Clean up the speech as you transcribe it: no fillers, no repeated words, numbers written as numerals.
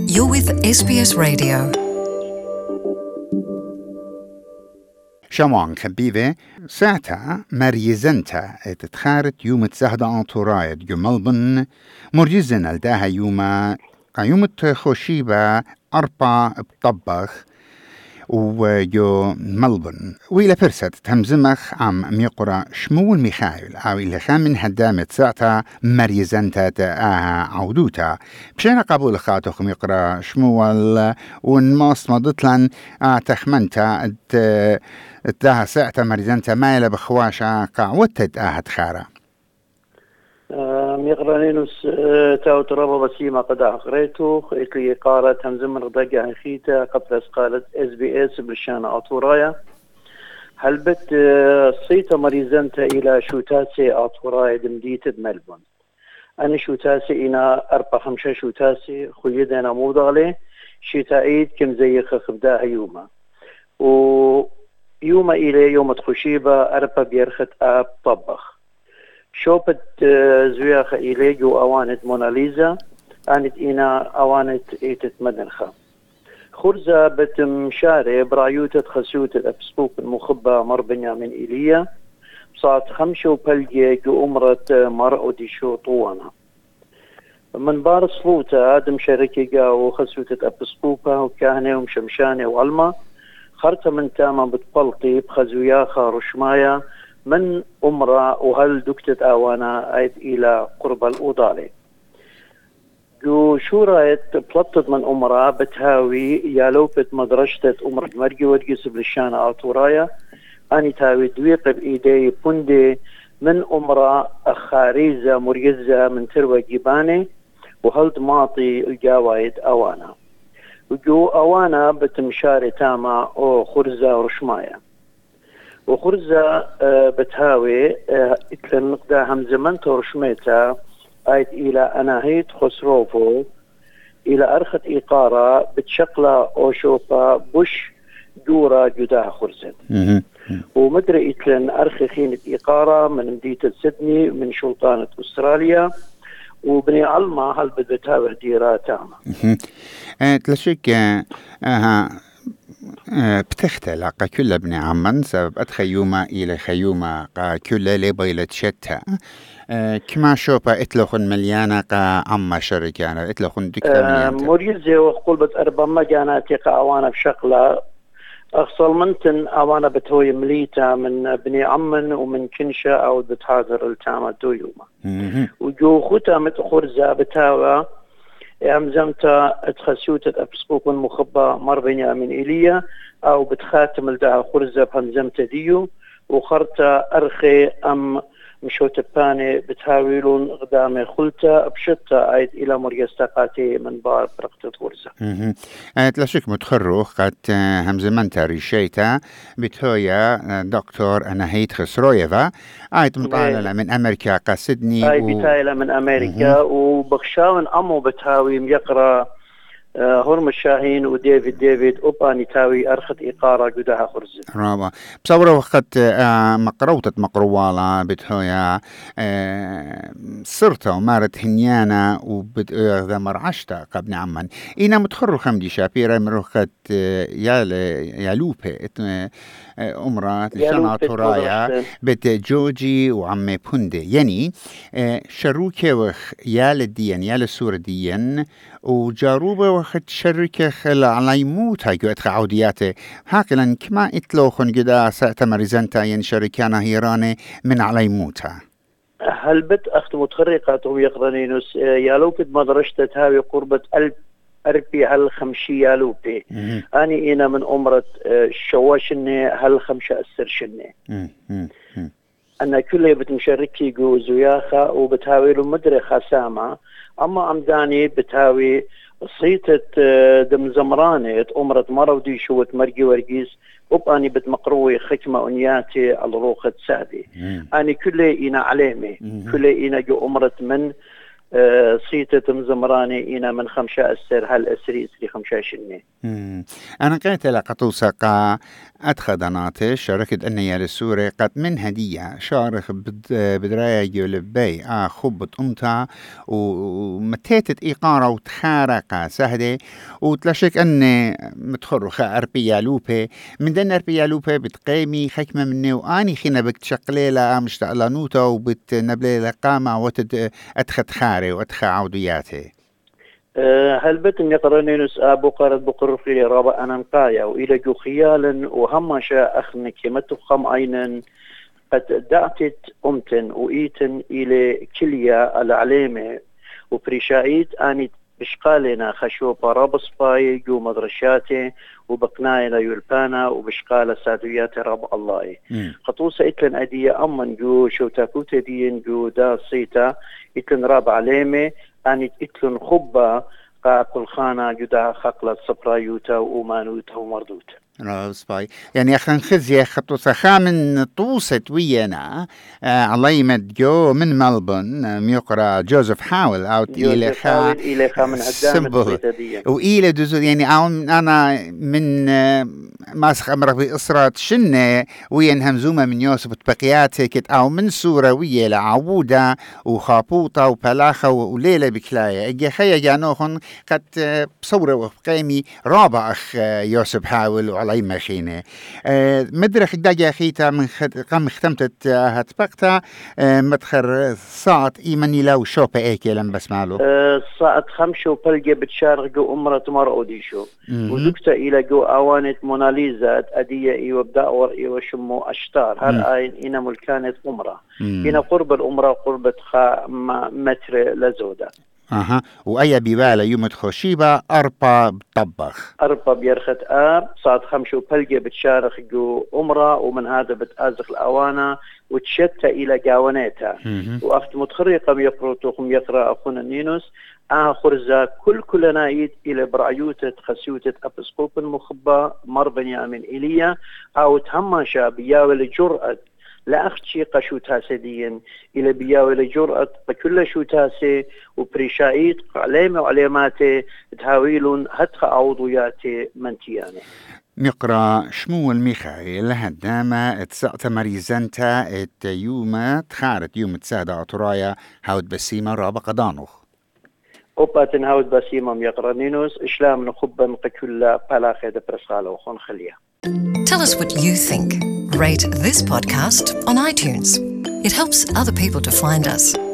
You're with SBS Radio. شمعان خبيبة ساعتها مريزنتا تتخارت يوم تزهد انطورايد يو ملبن مريزن الداها يوم خوشيبة أربع بطبخ ويو ملبن وإلى فرصة تهمزمخ عم ميقرا شمول ميخايل أو إلى خامن هدامة ساعتها مريزنتا تآها عودوتا بشينا قبول خاتوخ ميقرا شمول ونماس مضطلن تخمنتا تاها ساعتها مريزنتا مايلة بخواشا قاوتت تخارا ميقرانينوس تاو ترابا بسيما قد أخريتو إكي قارة همزم رضاقة خيتا قبل قالت SBS بالشان أطورايا هل بت صيتا مريزنتا إلى شوتاسي أطورايا دمديت بملبون أنا شوتاسي إنا 4-5 شوتاسي خيدنا موضغلي شتايد كم زي خبداها يوما ويوما إلي يوم تخشيبة 4 بيرخت آب طبخ شوبت زوياخ إليجو أوانت موناليزا آنت إنا أوانت إيتت مدنخة خرزة بتمشاري برايوتة خسوت الأبسقوك المخبة مربنيا من إيليا صارت 5 بلجي جو أمرة مرأو دي شو طوانا من بار صفوتا دم شركي قاو خسوت الأبسقوكة وكاهنة ومشمشانة وعلمة خرطة من تاما بتبلطي بخزوياخة رشمايا من أمرا وهل دكتت آوانا عيد إلى قرب الأوضالي جو شو رايت بلطت من أمرا بتهاوي يالوبت مدرشتت أمر مرقي ودقس بالشانة أطورايا أني تاوي دويق بإيدي بندي من أمرا أخاريزة مريزة من تروى جيباني وهل دماطي الجاوايد آوانا وجو آوانا بتمشاري تاما أو خرزة ورشمايا وخرزة بتهاوي إتلن نقدا همزمن تورشميتا آيت إلى أناهيت خسروفو إلى أرخت إيقارة بتشقلا أوشوبا بوش دورة جدا خرزة ومدري إتلن أرخي خينة إيقارة من مدينة سيدني من سلطنة أستراليا وبني علمة هل بتهاوي ديرا تاما تلاشيك بتختلق كل ابن عمان سبب أتخيوما إلى خيوما كل لبيلة شتى كما شوبا إتلخن مليانة عما شركانا إتلخن دكتا مليانة مريزي وقول بت 4 جاناتي أوانا بشقلة أخصل منتن أوانا بتهوي مليتا من بني عمان ومن كنشا أو بتهاجر التامة دويوما وجو خوتا متخرزة بتاوى همزمتا اتخسوتت أبسقوك المخبة مربنيا من إيليا أو بتخاتم الدعا خرزة بهمزمتا ديو وخرتا أرخي أم مشوتباني بتهاويلون غدامي خلتا بشتا عيد إلى مريستاقاتي من بار برقة خرزة تلاشيك متخروخ قد همزمنتا ريشيتا بتهويا دكتور أناهيت خسرويفا عيد مطالة من أمريكا قاسدني بتايلة من أمريكا وبخشاون أمو بتهاوي ميقرا هرم الشاهين وديفيد أوباني تاوي أرخت إيقارة جدها خرزة رابا بصورة وقت مقروطة مقروالة بتهويا صرتا ومارت هنيانا وبتغذى مرعشتا قبل عمان إنا متخرو خمدي شابيرا من روخت يالوبة أمرات لشانا تورايا بت جوجي وعمي بوندي يعني شروكي وخ يال الدين يال السور دين وجاروبة وخت شركة خل على يموت هاي قوات عودياته هاكلا كما اتلوخن قدا ساعة مريزنتا ين شركانا هيراني من على يموتها هل بت أخت متخرقة ويقرنينوس يالوبة مدرشة تهاوي قربة 4-5 يالوبة أني إنا من أمرة شواشني 5 أسر شني أنا كله بتمشاركي جو زياخة وبتهاوي له مدري خسامة أما أمداني بتهاوي صيتة دم زمرانة أمرة مرودي شوت مرقي ورقيس وباني بتمقروي خكمة أنياتي على روخة سادي أنا كله إنا عليمي كله إنا جو أمرة من صيتة مزمراني إنا من 5 أسر هل أسري 25. أنا قلت لقطوسة قا أدخدناتي شاركت أني يا للسوري قد من هدية شارك بدراية يولبي خبت أمتا ومتيتت إيقارة وتخارقة سهدة وتلاشك أني متخرخة أربيا لوبي من دن أربيا لوبي بتقيمي خكمة مني وآني خينا بكتشقليلة مشتقلانوتا وبتنبليلة قامة وتد أدخد خاري وأدخد عودياتي. هل بتم يقرنينس أبو قارد بقرفي رابع أنا نقايا وإلى جو خيالا وهم شاء أخنك متخم أينا قد دعتت أمتن وإيتن إلى كليا العليمة وبريشايت أني بشقالنا خشوبة رابص باي جو مدرشاتي وبقناينا يلبانا وبشقالة سادويات رب الله خطوصة إتلن أدية أمن جو شو تاكوت دين جو دا صيتا إتلن راب عليمة أني إتلن خبا قاقل خانة جدا خقلة صبرايوتا ومانوتا ومردوتا راسباي يعني أخن خزي خطوصة خامن طوسة ويانا الله يمد جو من ملبون ميقرأ جوزيف حاول أو إلى خا من هدام وإلى دوزو يعني أنا من ماسخ أمرك بإصرات شنة وين همزومة من يوسف تبقيات هيك أو من سورة ويا لعودة وخابوطة وبلاخة وليلة بكلاية أجي خيا جانوخن قد بصورة وقيمي رابع أخ يوسف حاول وعلى أي مخينة مدرخ داجا خيتا من قام ختمت هتبقتا مدخر صاعت إيماني لو شوبة إيكي لم بسمعلو صاعت 5 وبلجة بتشارغ جو أمرة مرأوديشو ودكتا إلى جو أوانت موناليزا أدية إيو بدأور إيو شمو أشتار هر آين إنا ملكانت أمرة إنا قرب الأمرة قربة متر لزودة وأي بيوالا يومت خوشيبا أربا بطبخ أربا بيرخت صاد 5 وبلجة بتشارخ جو أمرة ومن هذا بتأزخ الأوانة وتشتى إلى جاوناتها وأخت متخرقة يقروتوهم يقرأ أخونا نينوس خرزة كل نايد إلى برعيوتة خسيوتة أبسقوب المخبى مربنيا من إليا أو تهمشا بياول جرأة لا أختشي قشوتها سديا إلى بياول جرأة بكل شوتاسي وبريشايت عليمة وعليماتي تهاويلون هتخ عوضياتي منتياني مقرأ شمول ميخائيل هدامة اتسقط مريزانتا يوم تخارت يوم تسادة أطرايا هاود بسيمة رابق قدانوخ أوباتن هاود بسيمة يقرأ نينوس إشلام نخبا قكل بلاخي دبرسالة وخون خليها. Tell us what you think. Rate this podcast on iTunes. It helps other people to find us.